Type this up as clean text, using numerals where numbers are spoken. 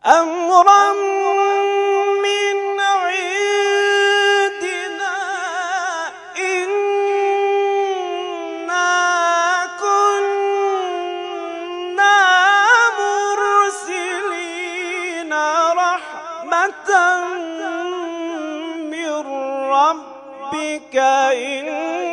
أمرا من عندنا إنا كنا مرسلين رحمة من ربك